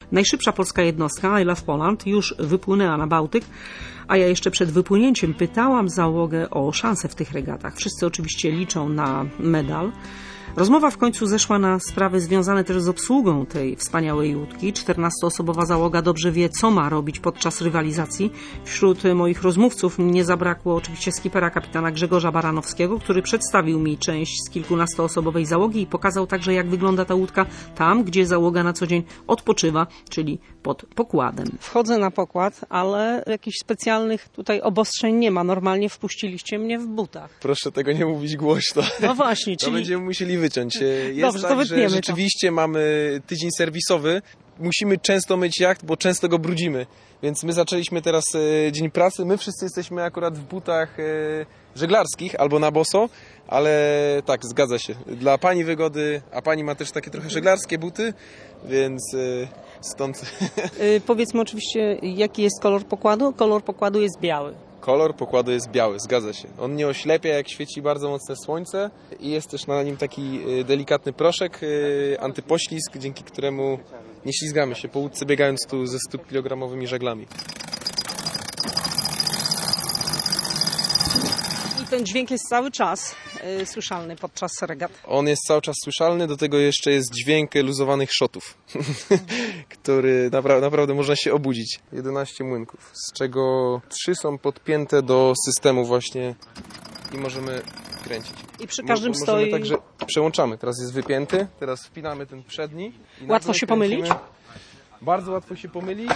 Najszybsza polska jednostka, I Love Poland, już wypłynęła na Bałtyk, a ja jeszcze przed wypłynięciem pytałam załogę o szanse w tych regatach. Wszyscy oczywiście liczą na medal. Rozmowa w końcu zeszła na sprawy związane też z obsługą tej wspaniałej łódki. 14-osobowa załoga dobrze wie, co ma robić podczas rywalizacji. Wśród moich rozmówców nie zabrakło oczywiście skipera kapitana Grzegorza Baranowskiego, który przedstawił mi część z kilkunastoosobowej załogi i pokazał także, jak wygląda ta łódka tam, gdzie załoga na co dzień odpoczywa, czyli pod pokładem. Wchodzę na pokład, ale jakichś specjalnych tutaj obostrzeń nie ma. Normalnie wpuściliście mnie w butach. Proszę tego nie mówić głośno. No właśnie, czyli... To będziemy musieli wyciąć. Jest Dobrze, tak, to wytniemy że rzeczywiście mamy tydzień serwisowy. Musimy często myć jacht, bo często go brudzimy. Więc my zaczęliśmy teraz dzień pracy. My wszyscy jesteśmy akurat w butach żeglarskich albo na boso, ale tak, zgadza się. Dla pani wygody, a pani ma też takie trochę żeglarskie buty, więc stąd... Powiedzmy oczywiście, jaki jest kolor pokładu? Kolor pokładu jest biały. Kolor pokładu jest biały, zgadza się. On nie oślepia, jak świeci bardzo mocne słońce i jest też na nim taki delikatny proszek, antypoślizg, dzięki któremu nie ślizgamy się po łódce, biegając tu ze 100-kilogramowymi żaglami. I ten dźwięk jest cały czas słyszalny podczas regat. On jest cały czas słyszalny, do tego jeszcze jest dźwięk luzowanych szotów, który naprawdę można się obudzić. 11 młynków, z czego 3 są podpięte do systemu właśnie i możemy kręcić. I przy każdym możemy także przełączamy. Teraz jest wypięty, teraz wpinamy ten przedni. I łatwo się pomylić? Bardzo łatwo się pomylić,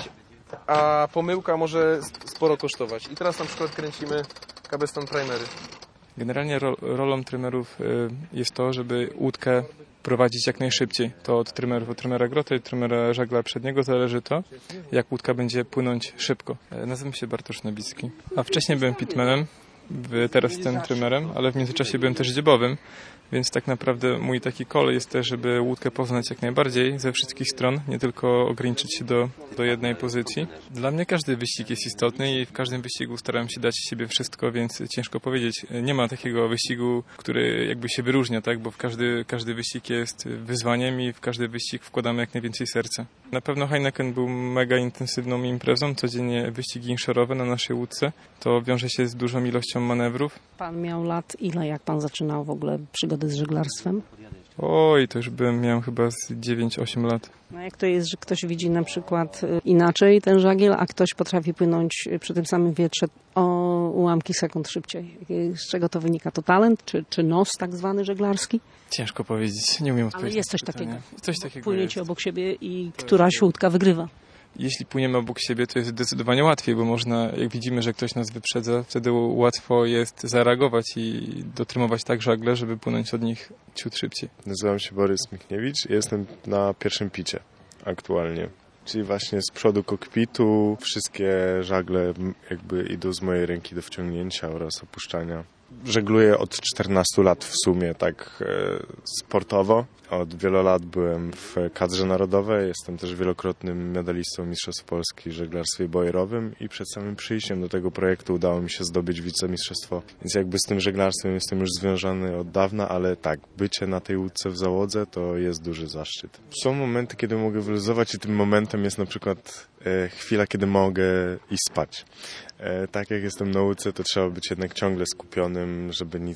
a pomyłka może sporo kosztować. I teraz na przykład kręcimy Cabeston Primery. Generalnie rolą trymerów jest to, żeby łódkę prowadzić jak najszybciej. To od trymerów, od trymera groty, trymera żagla przedniego zależy to, jak łódka będzie płynąć szybko. Nazywam się Bartosz Nowicki, a wcześniej byłem pitmanem, teraz jestem trymerem, ale w międzyczasie byłem też dziebowym, więc tak naprawdę mój taki call jest też, żeby łódkę poznać jak najbardziej ze wszystkich stron, nie tylko ograniczyć się do jednej pozycji. Dla mnie każdy wyścig jest istotny i w każdym wyścigu staram się dać siebie wszystko, więc ciężko powiedzieć. Nie ma takiego wyścigu, który jakby się wyróżnia, tak? Bo każdy wyścig jest wyzwaniem i w każdy wyścig wkładamy jak najwięcej serca. Na pewno Heineken był mega intensywną imprezą, codziennie wyścigi inshorowe na naszej łódce. To wiąże się z dużą ilością manewrów. Pan miał lat ile, jak pan zaczynał w ogóle przygody z żeglarstwem? Oj, to już miałem chyba z 9-8 lat. No jak to jest, że ktoś widzi na przykład inaczej ten żagiel, a ktoś potrafi płynąć przy tym samym wietrze o ułamki sekund szybciej? Z czego to wynika? To talent czy nos tak zwany żeglarski? Ciężko powiedzieć, nie umiem odpowiedzieć. Ale jest coś takiego. Coś takiego Płyniecie jest. obok siebie i któraś łódka wygrywa. Jeśli płyniemy obok siebie, to jest zdecydowanie łatwiej, bo można, jak widzimy, że ktoś nas wyprzedza, wtedy łatwo jest zareagować i dotrymować tak żagle, żeby płynąć od nich ciut szybciej. Nazywam się Borys Michniewicz i jestem na pierwszym picie aktualnie. Czyli właśnie z przodu kokpitu wszystkie żagle jakby idą z mojej ręki do wciągnięcia oraz opuszczania. Żegluję od 14 lat w sumie tak sportowo. Od wielu lat byłem w kadrze narodowej. Jestem też wielokrotnym medalistą Mistrzostw Polski w żeglarstwie bojerowym i przed samym przyjściem do tego projektu udało mi się zdobyć wicemistrzostwo. Więc jakby z tym żeglarstwem jestem już związany od dawna, ale tak, bycie na tej łódce w załodze to jest duży zaszczyt. Są momenty, kiedy mogę wyluzować i tym momentem jest na przykład chwila, kiedy mogę iść spać. Tak jak jestem na łódce, to trzeba być jednak ciągle skupionym, żeby nic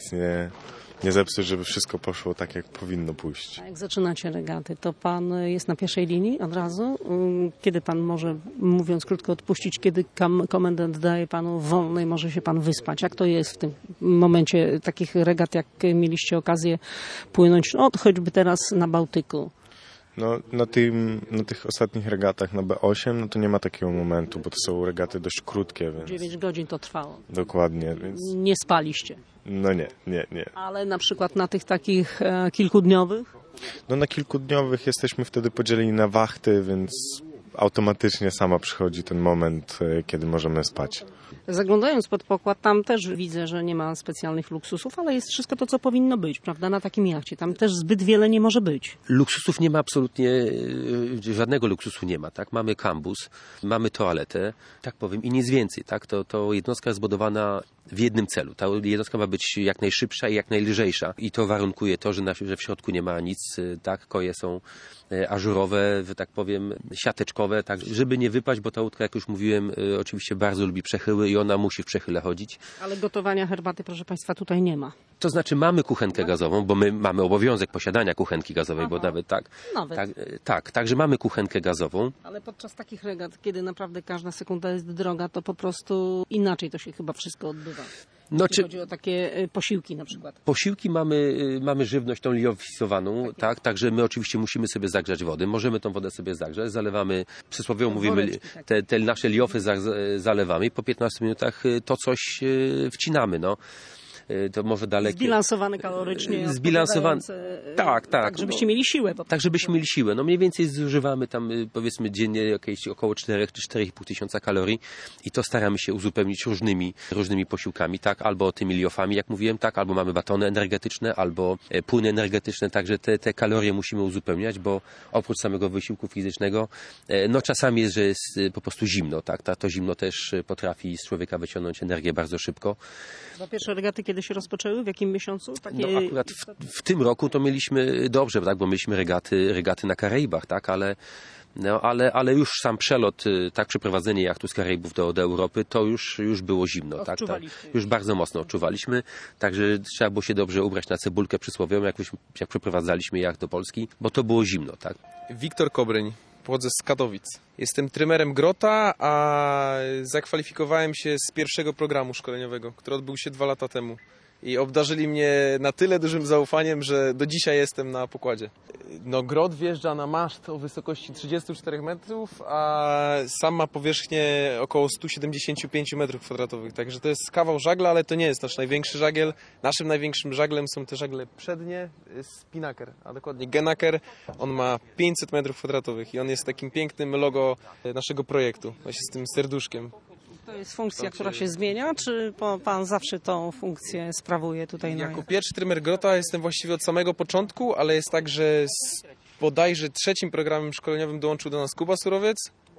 nie zepsuć, żeby wszystko poszło tak, jak powinno pójść. A jak zaczynacie regaty, to pan jest na pierwszej linii od razu? Kiedy pan może, mówiąc krótko, odpuścić, kiedy komendant daje panu wolny i może się pan wyspać? Jak to jest w tym momencie takich regat, jak mieliście okazję płynąć, no choćby teraz na Bałtyku? No, na tych ostatnich regatach na B8, no to nie ma takiego momentu, bo to są regaty dość krótkie. Więc... 9 godzin to trwało. Dokładnie. Więc... Nie spaliście? No nie. Ale na przykład na tych takich kilkudniowych? No na kilkudniowych jesteśmy wtedy podzieleni na wachty, więc automatycznie sama przychodzi ten moment, kiedy możemy spać. Zaglądając pod pokład, tam też widzę, że nie ma specjalnych luksusów, ale jest wszystko to, co powinno być, prawda, na takim jachcie. Tam też zbyt wiele nie może być. Luksusów nie ma absolutnie, żadnego luksusu nie ma, tak? Mamy kambus, mamy toaletę, tak powiem, i nic więcej, tak? To jednostka jest zbudowana w jednym celu. Ta jednostka ma być jak najszybsza i jak najlżejsza i to warunkuje to, że w środku nie ma nic, tak? Koje są ażurowe, że tak powiem, siateczkowe, tak? Żeby nie wypaść, bo ta łódka, jak już mówiłem, oczywiście bardzo lubi przechyły i ona musi w przechyle chodzić. Ale gotowania herbaty, proszę Państwa, tutaj nie ma. To znaczy mamy kuchenkę gazową, bo my mamy obowiązek posiadania kuchenki gazowej, bo nawet tak. Nawet. Także mamy kuchenkę gazową. Ale podczas takich regat, kiedy naprawdę każda sekunda jest droga, to po prostu inaczej to się chyba wszystko odbywa. Jeśli chodzi o takie posiłki na przykład. Posiłki mamy żywność tą liofisowaną, tak? Także my oczywiście musimy sobie zagrzać wody. Możemy tą wodę sobie zagrzać, zalewamy, przysłowiowo mówimy, te nasze liofy zalewamy i po 15 minutach to coś wcinamy, no. To może dalekie. Zbilansowane kalorycznie. Zbilansowane. Tak. Tak, żebyście mieli siłę. Tak, żebyśmy mieli siłę. No mniej więcej zużywamy tam powiedzmy dziennie jakieś około 4 czy 4,5 tysiąca kalorii i to staramy się uzupełnić różnymi posiłkami, tak? Albo tymi liofami, jak mówiłem, tak? Albo mamy batony energetyczne, albo płyny energetyczne, także te kalorie musimy uzupełniać, bo oprócz samego wysiłku fizycznego, no czasami jest, że jest po prostu zimno, tak? To zimno też potrafi z człowieka wyciągnąć energię bardzo szybko. Za pierwsze regaty kiedy się rozpoczęły? W jakim miesiącu? No akurat w tym roku to mieliśmy dobrze, tak, bo mieliśmy regaty na Karaibach, tak, ale już sam przelot, tak, przeprowadzenie jachtu z Karaibów do Europy, to już było zimno, tak, już bardzo mocno odczuwaliśmy, także trzeba było się dobrze ubrać na cebulkę przysłowiową, jak przeprowadzaliśmy jacht do Polski, bo to było zimno, tak. Wiktor Kobryń, pochodzę z Katowic. Jestem trymerem Grota, a zakwalifikowałem się z pierwszego programu szkoleniowego, który odbył się 2 lata temu. I obdarzyli mnie na tyle dużym zaufaniem, że do dzisiaj jestem na pokładzie. No, Grot wjeżdża na maszt o wysokości 34 metrów, a sam ma powierzchnię około 175 metrów kwadratowych. Także to jest kawał żagla, ale to nie jest nasz największy żagiel. Naszym największym żaglem są te żagle przednie, Spinnaker, a dokładnie Genaker. On ma 500 metrów kwadratowych i on jest takim pięknym logo naszego projektu, właśnie z tym serduszkiem. To jest funkcja, która się zmienia, czy pan zawsze tą funkcję sprawuje tutaj? Jako pierwszy trymer Grota jestem właściwie od samego początku, ale jest tak, że z bodajże 3. programem szkoleniowym dołączył do nas Kuba Surowiec.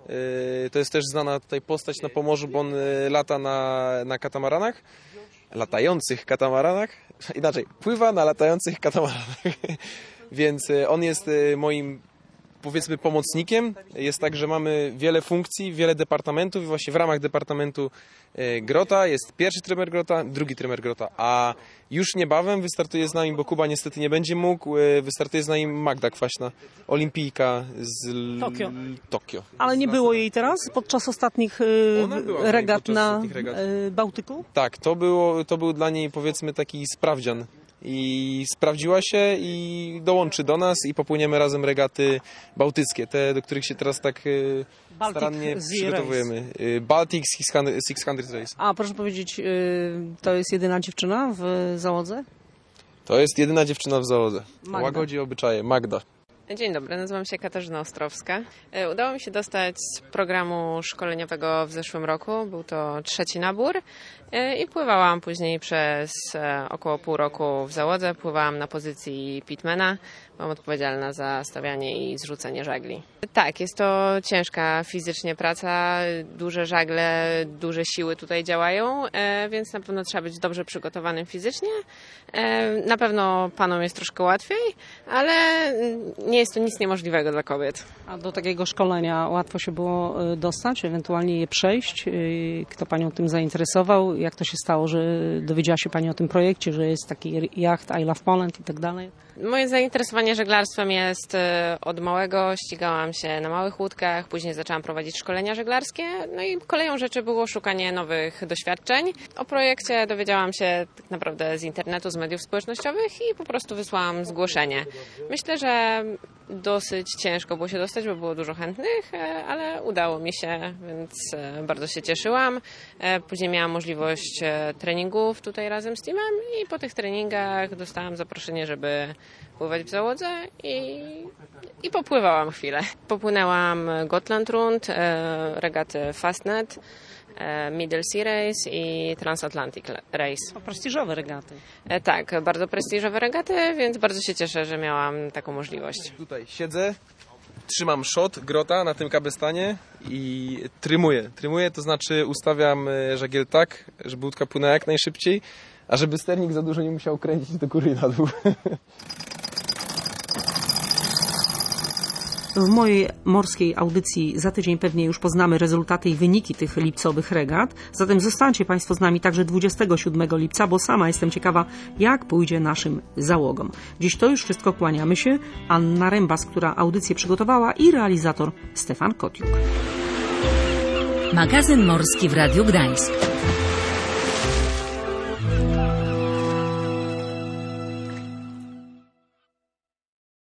To jest też znana tutaj postać na Pomorzu, bo on lata na katamaranach, latających katamaranach, inaczej, pływa na latających katamaranach, więc on jest moim, powiedzmy, pomocnikiem. Jest tak, że mamy wiele funkcji, wiele departamentów i właśnie w ramach departamentu Grota jest pierwszy trymer Grota, drugi trymer Grota, a już niebawem wystartuje z nami, bo Kuba niestety nie będzie mógł, wystartuje z nami Magda Kwaśna, olimpijka z Tokio. Ale nie było jej teraz podczas ostatnich regat na Bałtyku? Tak, to był dla niej, powiedzmy, taki sprawdzian. I sprawdziła się i dołączy do nas i popłyniemy razem regaty bałtyckie, te, do których się teraz tak starannie przygotowujemy. Baltic 600 Race. A proszę powiedzieć, to jest jedyna dziewczyna w załodze? To jest jedyna dziewczyna w załodze. Magda. Łagodzi obyczaje. Magda. Dzień dobry, nazywam się Katarzyna Ostrowska. Udało mi się dostać z programu szkoleniowego w zeszłym roku. Był to 3. nabór i pływałam później przez około pół roku w załodze. Pływałam na pozycji pitmana. Byłam odpowiedzialna za stawianie i zrzucenie żagli. Tak, jest to ciężka fizycznie praca, duże żagle, duże siły tutaj działają, więc na pewno trzeba być dobrze przygotowanym fizycznie. Na pewno panom jest troszkę łatwiej, ale nie jest to nic niemożliwego dla kobiet. A do takiego szkolenia łatwo się było dostać, ewentualnie je przejść? Kto panią tym zainteresował? Jak to się stało, że dowiedziała się pani o tym projekcie, że jest taki jacht I Love Poland i tak dalej? Moje zainteresowanie żeglarstwem jest od małego. Ścigałam się na małych łódkach, później zaczęłam prowadzić szkolenia żeglarskie, no i koleją rzeczy było szukanie nowych doświadczeń. O projekcie dowiedziałam się tak naprawdę z internetu, z mediów społecznościowych i po prostu wysłałam zgłoszenie. Myślę, że dosyć ciężko było się dostać, bo było dużo chętnych, ale udało mi się, więc bardzo się cieszyłam. Później miałam możliwość treningów tutaj razem z teamem i po tych treningach dostałam zaproszenie, żeby pływać w załodze i popływałam chwilę. Popłynęłam Gotland Rund, regaty Fastnet, Middle Sea Race i Transatlantic Race. To prestiżowe regaty. Tak, bardzo prestiżowe regaty, więc bardzo się cieszę, że miałam taką możliwość. Tutaj siedzę, trzymam shot, grota na tym kabestanie i trymuję. Trymuję, to znaczy ustawiam żagiel tak, żeby łódka płynęła jak najszybciej, a żeby sternik za dużo nie musiał kręcić do góry i na dół. W mojej morskiej audycji za tydzień pewnie już poznamy rezultaty i wyniki tych lipcowych regat. Zatem zostańcie Państwo z nami także 27 lipca, bo sama jestem ciekawa, jak pójdzie naszym załogom. Dziś to już wszystko, kłaniamy się. Anna Rembas, która audycję przygotowała, i realizator Stefan Kotiuk. Magazyn Morski w Radiu Gdańsk.